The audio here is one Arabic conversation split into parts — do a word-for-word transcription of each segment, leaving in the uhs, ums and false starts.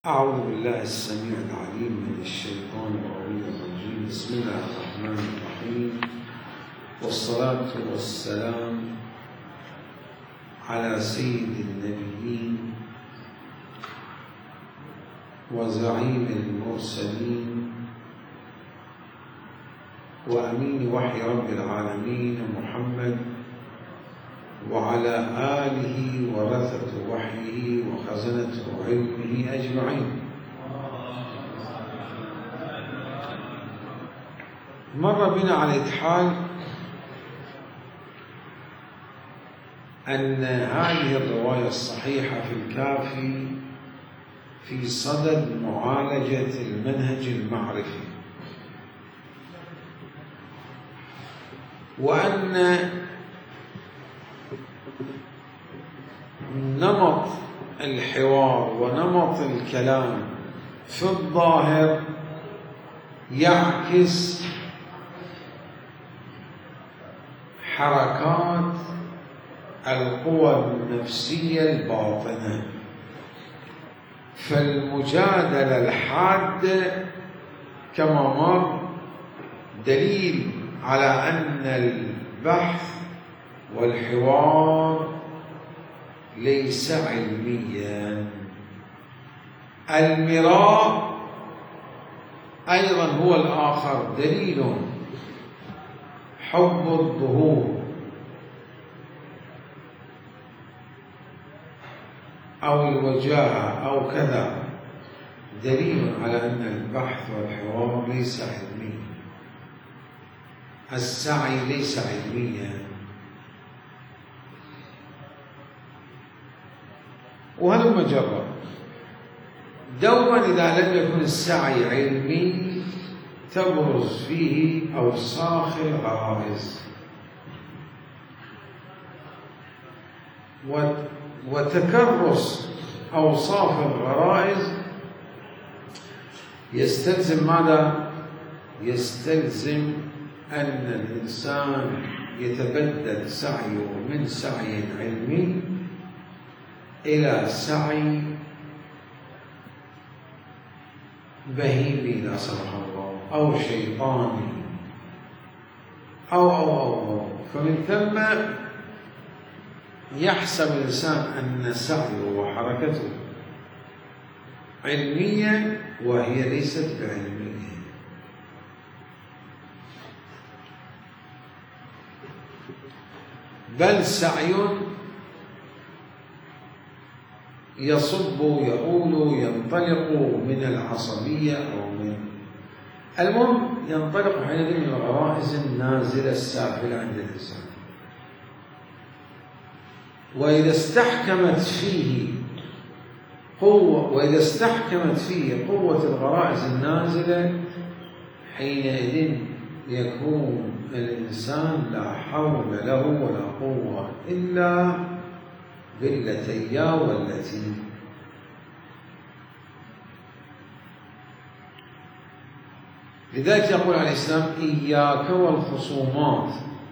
أعوذ بالله السميع العليم من الشيطان الرجيم. بسم الله الرحمن الرحيم، والصلاة والسلام على سيد النبيين وزعيم المرسلين وأمين وحي رب العالمين محمد وعلى آله ورثة وحيه وخزنة علمه أجمعين. مر بنا على الحال أن هذه الرواية الصحيحة في الكافي في صدد معالجة المنهج المعرفي، وأن نمط الحوار ونمط الكلام في الظاهر يعكس حركات القوى النفسية الباطنة، فالمجادلة الحادة كما مر دليل على أن البحث والحوار ليس علميا. المراء أيضا هو الآخر دليل، حب الظهور أو الوجاهة أو كذا دليل على أن البحث والحوار ليس علميا. السعي ليس علميا، وهلم جرا. دوما إذا لم يكن السعي علمي تبرز فيه أوساخ الغرائز وتكرس أوصاف الغرائز يستلزم ماذا؟ يستلزم أن الإنسان يتبدل سعيه من سعي علمي إلى سعي بهيمي لا سمح الله، أو شيطاني أو أو أو, أو. فمن ثم يحسب الإنسان أن سعيه وحركته علمية وهي ليست بعلمية. بل سعي يصب يؤول ينطلق من العصبية أو من المهم ينطلق حينئذ من الغرائز النازلة السافلة عند الإنسان. وإذا استحكمت فيه قوة وإذا استحكمت فيه قوة الغرائز النازلة حينئذ يكون الإنسان لا حول له ولا قوة إلا بالتي يا والتي. لذلك يقول عليه السلام: إياك والخصومات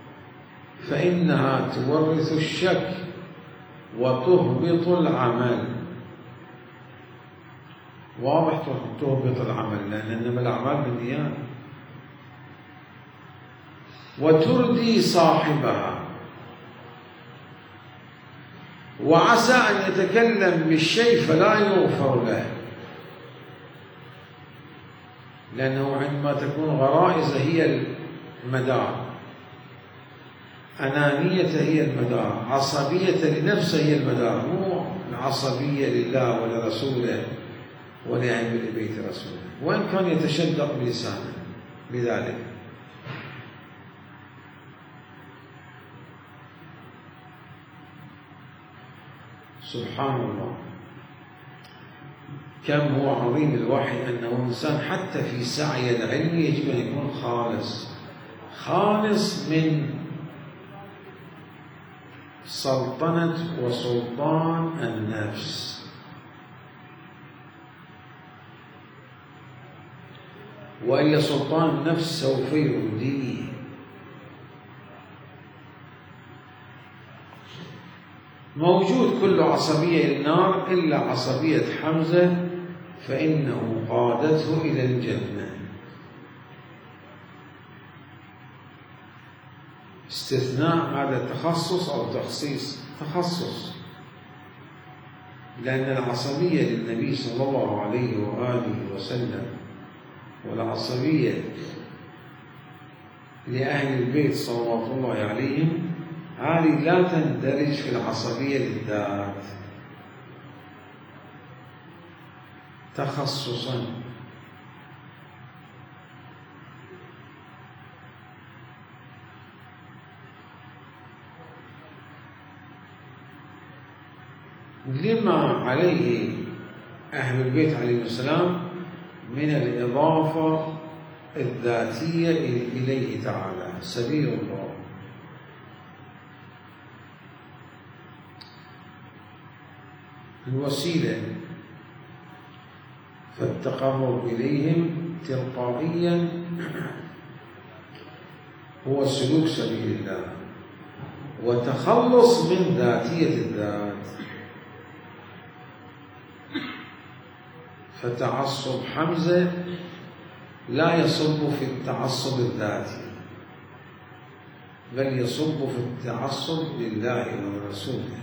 فإنها تورث الشك وتهبط العمل. واضح تهبط العمل، لأن إنما الأعمال بالنيات. وتردي صاحبها، وعسى أن يتكلم بالشيء فلا يغفر له، لأنه عندما تكون غرائز هي المدار، أنانية هي المدار، عصبية لنفسه هي المدار، مو العصبية لله ولرسوله ولأهل بيت رسوله، وإن كان يتشدق بلسانه بذلك. سبحان الله، كم هو عظيم الوحي أنه إنسان حتى في سعي العلم يجب أن يكون خالص خالص من سلطنة وسلطان النفس. وإلا سلطان النفس سوف يؤذيه. موجود كل عصبية للنار إلا عصبية حمزة فإنه قادته إلى الجنة. استثناء هذا تخصص أو تخصيص؟ تخصص، لأن العصبية للنبي صلى الله عليه وآله وسلم والعصبية لأهل البيت صلوات الله عليهم هذه لا تندرج في العصبية للذات تخصصا. لما عليه أهل البيت عليه السلام من الإضافة الذاتية إليه تعالى سبيل الله. الوسيلة فالتقرب إليهم تلقائيا هو سلوك سبيل الله وتخلص من ذاتية الذات. فتعصب حمزة لا يصب في التعصب الذاتي، بل يصب في التعصب لله ورسوله.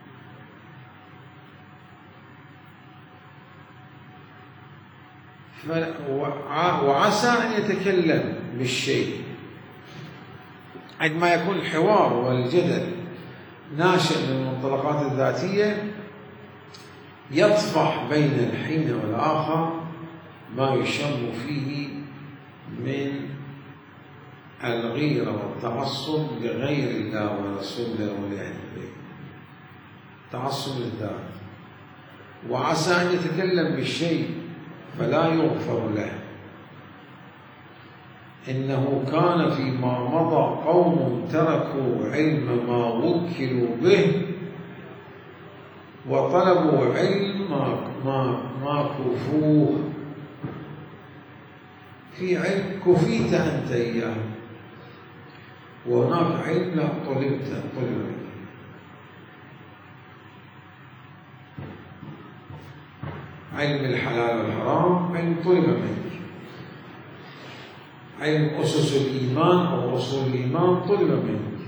وعسى أن يتكلم بالشيء عندما يكون الحوار والجدل ناشئ من المنطلقات الذاتية يطفح بين الحين والآخر ما يشم فيه من الغيرة والتعصب لغير الله ورسوله ولأهل البيت، تعصب الذات. وعسى أن يتكلم بالشيء فلا يغفر له، إنه كان فيما مضى قوم تركوا علم ما وكلوا به وطلبوا علم ما, ما, ما كفوه. في علم كفيت أنت إياه، وهناك علم لا طلبت طلب. علم الحلال والحرام علم طلب منك، علم أسس الإيمان أو أصول الإيمان طلب منك،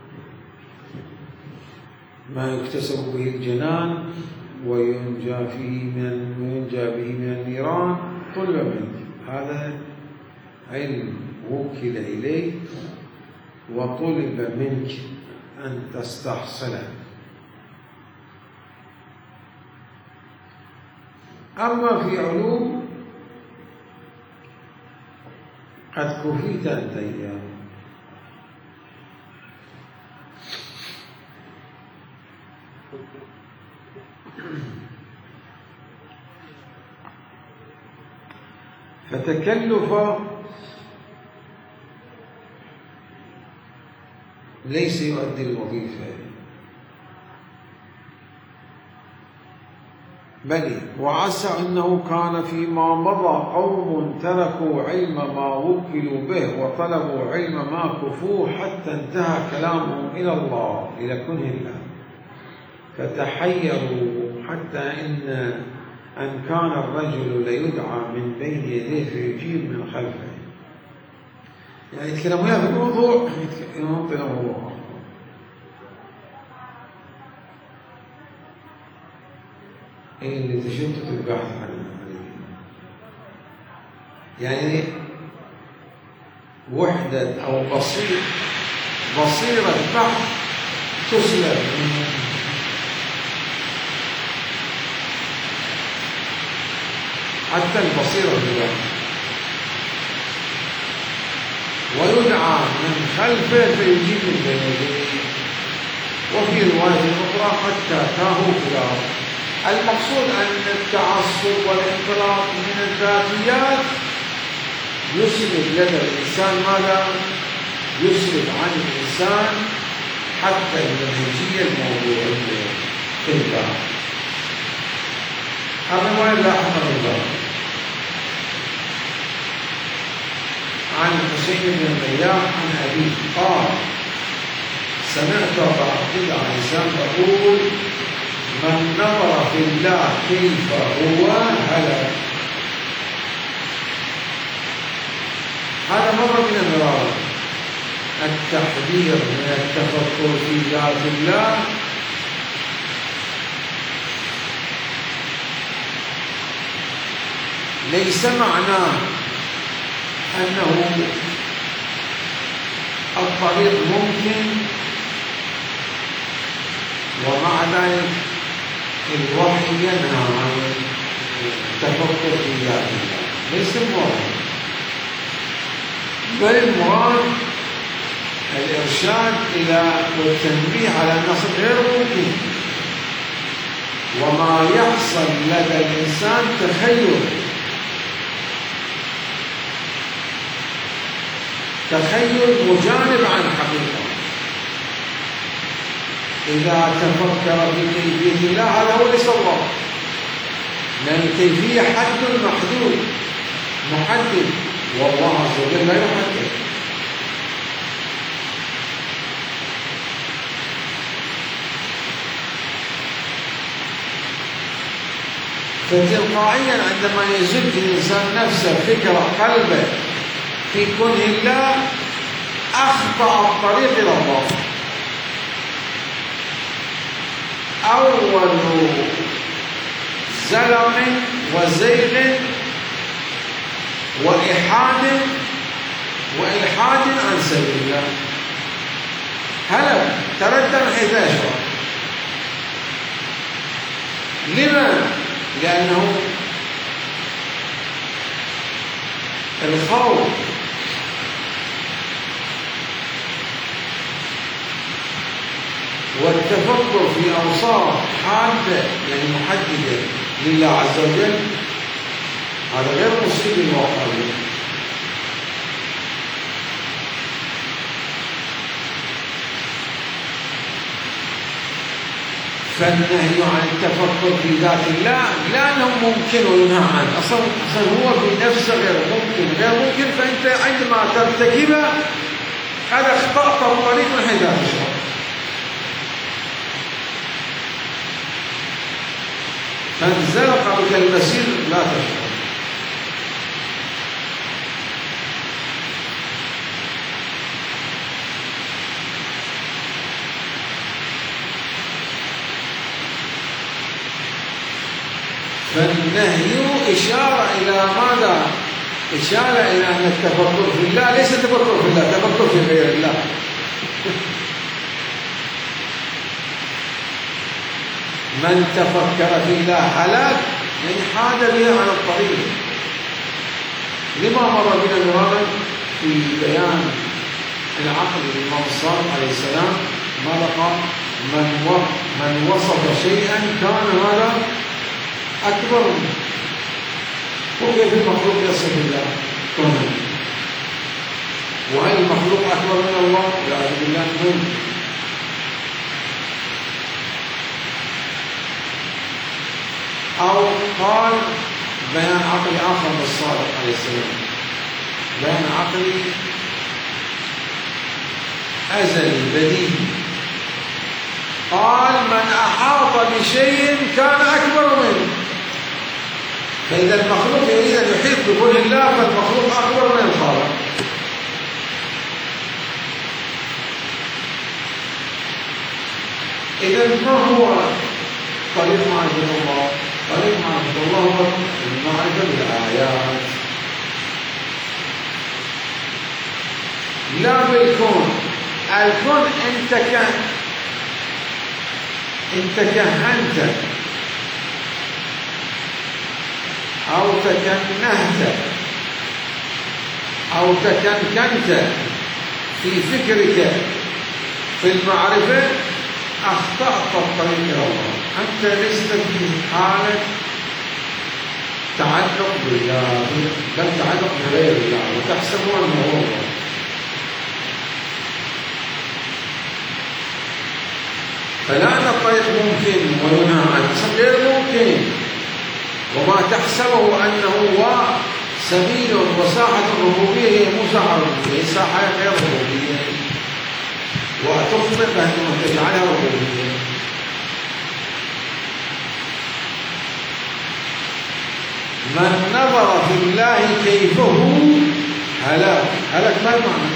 ما يكتسب به الجنان وينجى فيه من وينجى به من النيران طلب منك. هذا علم وكل إليك وطلب منك أن تستحصله. أما في علوم قد كفيت أنت إياه، فتكلف ليس يؤدي الوظيفة، بل وعسى أنه كان فيما مضى قوم تركوا علم ما وكلوا به وطلبوا علم ما كفوه حتى انتهى كلامهم إلى الله، إلى كنه الله، فتحيروا حتى إن أن كان الرجل ليدعى من بين يديه فيجيب من خلفه. يعني يتكلموا وياه في الموضوع ينطي موضوع، إيه اللي تشتت البحث عنه. يعني وحدة أو بصير بصيرة بحث تسلب حتى البصيرة بالبحث، ويدعى من خلفه فيجيب من بين يديه. وفي رواية أخرى حتى تاهوا كلاه. المقصود أن التعصب والانطلاق من الذاتيات يسلب لدى الإنسان ماذا؟ يسلب عن الإنسان حتى المنهجية الموضوعية في الباب. الرواية لا أحمد الله عن حسين بن الرياح عن أبيه قال: سمعت أبا عبد الله عليه السلام يقول: من نظر في الله كيف هو هلك. هذا مرة من المرات التحذير من التفكر في ذات الله ليس معناه أنه الطريق ممكن ومع ذلك الوحي ينهى عن التفكر في ذات الله، ليس المراد، بل المراد الإرشاد إلى والتنبيه على النصر غير ممكن. وما يحصل لدى الإنسان تخيل تخيل مجانب عن الحقيقة. إذا تفكر في كيفية الله هذا هو ليس الله، لأن الكيفية حد محدود محدد، والله عز وجل لا يحدد. فتلقائيا عندما يزج الإنسان نفسه فكرة قلبه في كونه الله أخطأ الطريق إلى الله. أول زلم وزيغ وإحاد وإلحاد عن سبيل الله، هلك تردد حيث يشرع. لما؟ لأنه الخوف والتفكر في أوصاف حادة يعني محددة لله عز وجل هذا غير مصيب الواقع. فالنهي عن التفكر في ذات الله لا أنه ممكن وينهى عنه، أصلا هو في نفسه غير ممكن غير ممكن فأنت عندما ترتكبه هذا اخطأت الطريق من حيث لا تشعر. فانزلق بك المسير لا تشعر. فالنهي إشارة إلى ماذا؟ إشارة إلى أن التفكر في الله ليس تفكر في الله، تفكر في غير الله. من تفكر في الله هلاك يعني حاد به عن الطريق. لما مر بنا مرارا في بيان العقل للإمام الصادق عليه السلام ما لقى من من وصف شيئا كان هذا أكبر منه. وكيف المخلوق يصف الله كونه؟ وهل المخلوق أكبر من الله؟ والعياذ بالله منه. أو قال بيان عقلي آخر للصادق عليه السلام، بيان عقلي أزلي بديهي، قال من أحاط بشيء كان أكبر منه. فإذا المخلوق يريد أن يحيط بكل الله فالمخلوق أكبر من الخالق. إذا ما هو طريق معرفة الله؟ طريق معرفة الله هو المعرفة بالآيات لا بالكون. الكون انت كان انت كهنت او تكنهت او تكنكنت في فكرك في المعرفة اخطأت الطريق الى الله. انت لست في حالة تعلق بالله بل تعلق بغير الله وتحسب انه هو الله. فلا أن الطريق ممكن وينهى عنه غير ممكن، وما تحسبه أنه هو سبيل وساحة الربوبية هي مو ساحة ربوبية، هي ساحة غير ربوبية وتخطئ بأنه تجعلها ربوبية. من نظر في الله كيفه هلك. هلك ما المعنى؟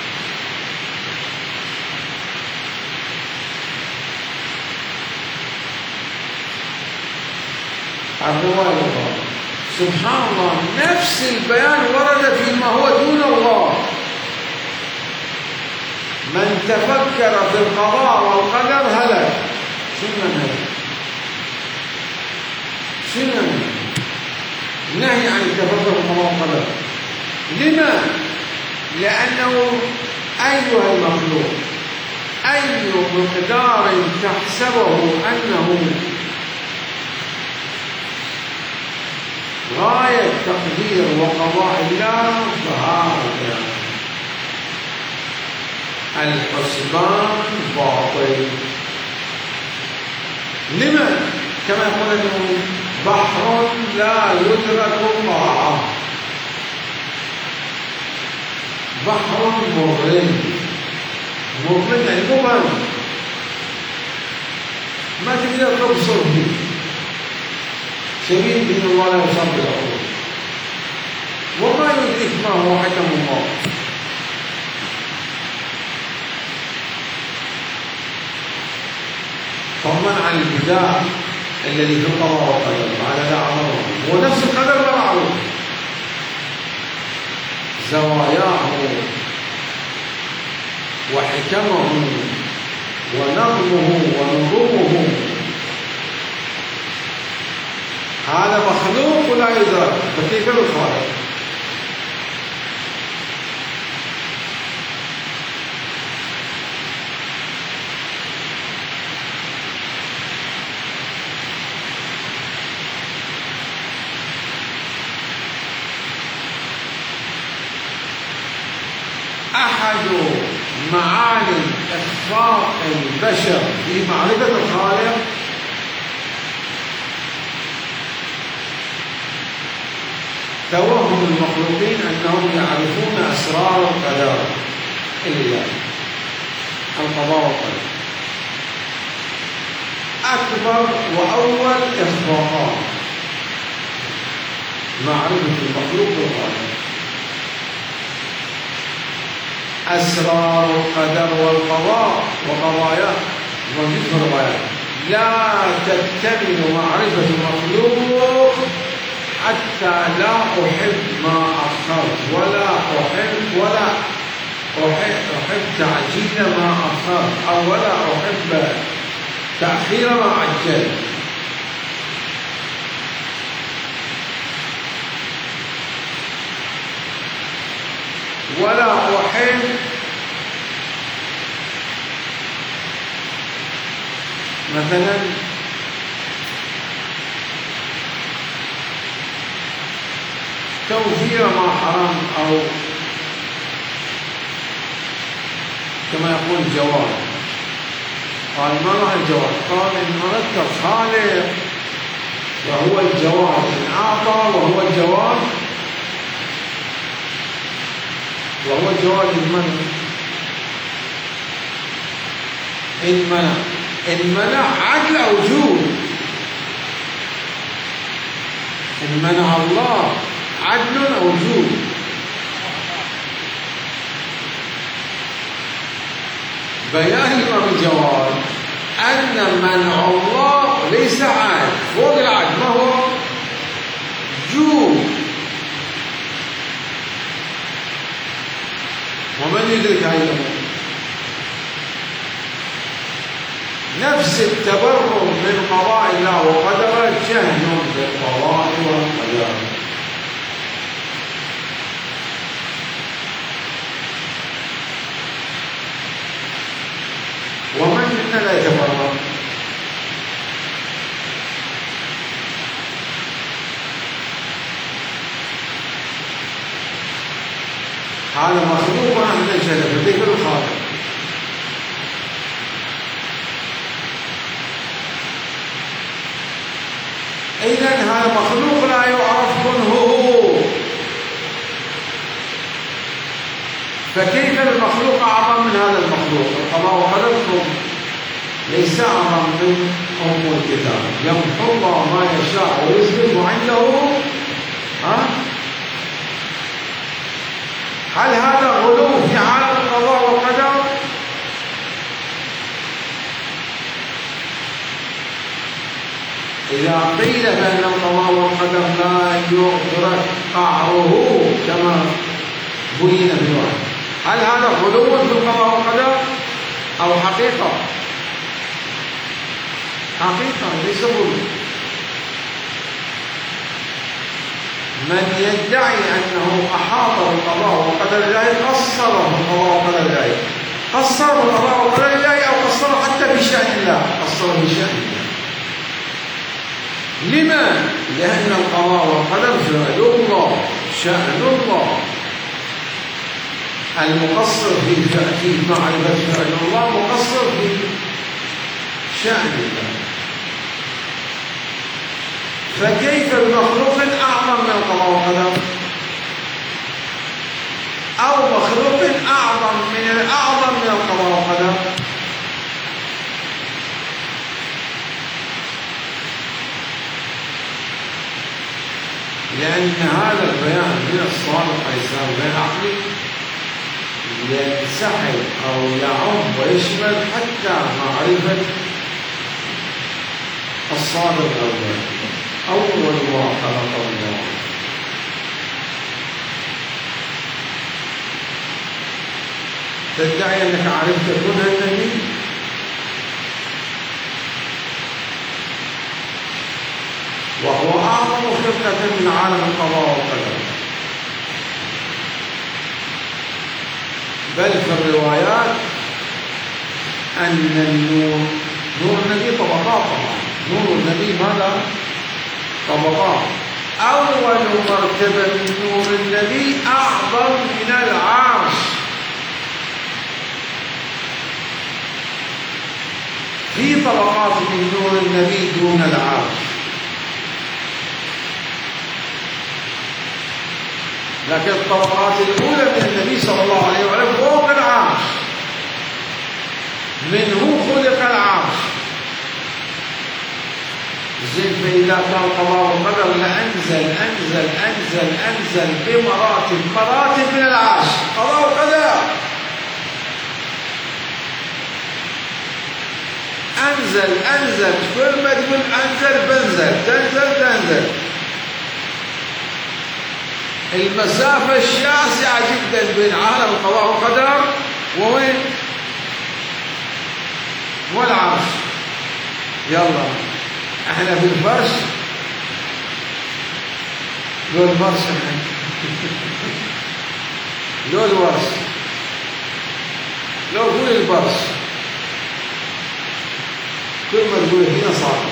الرواية الأخرى سبحان الله نفس البيان ورد فيما هو دون الله. من تفكر في القضاء والقدر هلك. شنو هلك؟ شنو نهي عن التفكر في القضاء والقدر؟ لما؟ لأنه أيها المخلوق أي مقدار تحسبه أنه غاية تقدير وقضاء الله فهذا الحسبان باطل. لما؟ كما يقول أنه بحر لا يدرك طاعة، بحر مظلم. مظلم يعني مبهم، ما تقدر تبصر فيه. شديد من الله لا يصاب بالعقول، وما يدرك ما هو حكم الله. طمن عن البداع الذي في القضاء والقدر على لا عمره، هو نفس القدر لا معروف، زواياه وحكمه ونظمه ونظومه، هذا مخلوق ولا يدرك، فكيف بالخالق؟ أحد معاني إخفاق البشر في معرفة الخالق توهم المخلوقين أنهم يعرفون أسرار القدر الإلهي، القضاء والقدر. أكبر وأول إخفاقات معرفة المخلوق بالخالق. أسرار القدر والقضاء وقضاياه موجود في الروايات. لا تكتمل معرفة المخلوق حتى لا أحب ما أخرت، ولا أحب ولا أحب, أحب تعجيل ما أخرت، أو ولا أحب تأخير ما عجلت. ولا أحب مثلا توفير ما حرام، أو كما يقول الجواد. قال ما معنى الجواد؟ قال إن أردت الخالق وهو الجواد، إن أعطى وهو الجواد، وهو الجواد إن منع. إن منع إن منع عدل أو جود. إن منع الله عدل أو جود. بيان الإمام الجواد أن منع الله ليس عدل، فوق العدل ما هو جود. ومن يدرك هذه الأمور؟ نفس التبرر من قضاء الله وقدره جهل بالقضاء والقدر. ومن منا لا يتبرر؟ هذا مخلوق عند الجهل، فكيف الخالق؟ إذن هذا مخلوق لا يعرف كنهه، فكيف المخلوق أعظم من هذا المخلوق؟ القضاء والقدر ليس أعظم من أم الكتاب، يمحو الله ما يشاء ويثبت عنده عقيدة بأن القضاء والقدر لا يدرك قعره كما بين في الوحي. هل هذا غلو في القضاء والقدر أو حقيقة؟ حقيقة ليس غلو. من يدعي أنه أحاط بالقضاء وقدر الله قصر بالقضاء وقدر الله، قصر بالقضاء وقدر الله أو قصر حتى بشأن الله، قصر بشأن الله. لما؟ لأن القضاء والقدر فعل الله، شأن الله. المقصر في معرفة فعل الله مقصر في شأن الله. فكيف بمخلوق أعظم من القضاء والقدر؟ أو مخلوق أعظم من الأعظم من القضاء والقدر؟ لأن هذا البيان من الصادق عليه السلام بيان عقلي ينسحب أو يعم ويشمل حتى معرفة الصادق الأول. أول ما خلق الله تدعي أنك عرفت كنه النبي، وهو أعظم خلقة من عالم القضاء والقدر. بل في الروايات أن النور نور النبي طبقات، نور النبي ماذا؟ طبقات. أول مرتبة من نور النبي أعظم من العرش. في طبقات من نور النبي دون العرش، لكن الطبقات الأولى من النبي صلى الله عليه وسلم فوق العرش، منه خلق العرش. زين فإذا كان قضاء والقدر لأنزل أنزل أنزل أنزل بمراتب مراتب من العرش. قضاء وقدر أنزل أنزل كل ما تقول أنزل بنزل تنزل تنزل. المسافة الشاسعة جدا بين عالم القضاء والقدر ووين؟ والعرش. يلا احنا في الفرش، لو الفرش لو الورش، لو قول الفرش كل ما تقول هنا صار.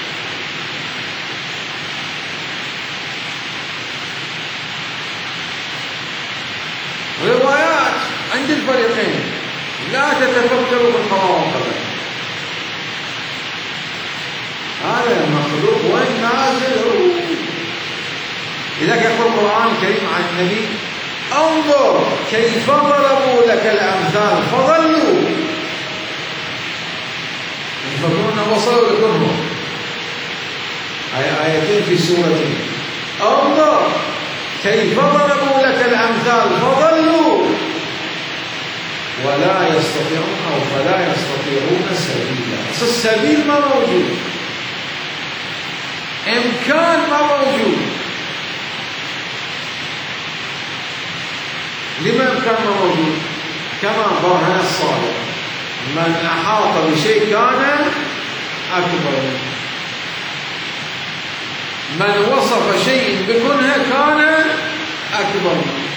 روايات عند الفريقين لا تتفكروا بالقضاء والقدر. هذا المخلوق وين نازل؟ لذلك يقول القرآن الكريم عن النبي: انظر كيف ضربوا لك الأمثال فضلوا. يفكرون وصلوا لكلهم. آي آيتين في سورتين. انظر كيف ضربوا لك الأمثال فضلوا ولا يستطيعون أو فلا يستطيعون سبيلا. السبيل ما موجود، إمكان ما موجود. لما إمكان ما موجود؟ كما برهن الصادق: من أحاط بشيء كان أكبر منه، من وصف شيء بكنه كان أكبر منه.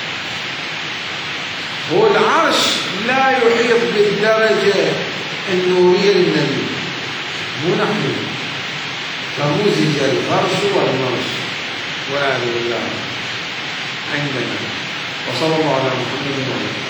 هو العرش لا يحيط بالدرجة النورية للنبي، مو نحن. فمزج الفرش والمرش والعياذ بالله عندنا. وصلى الله على محمد وعلى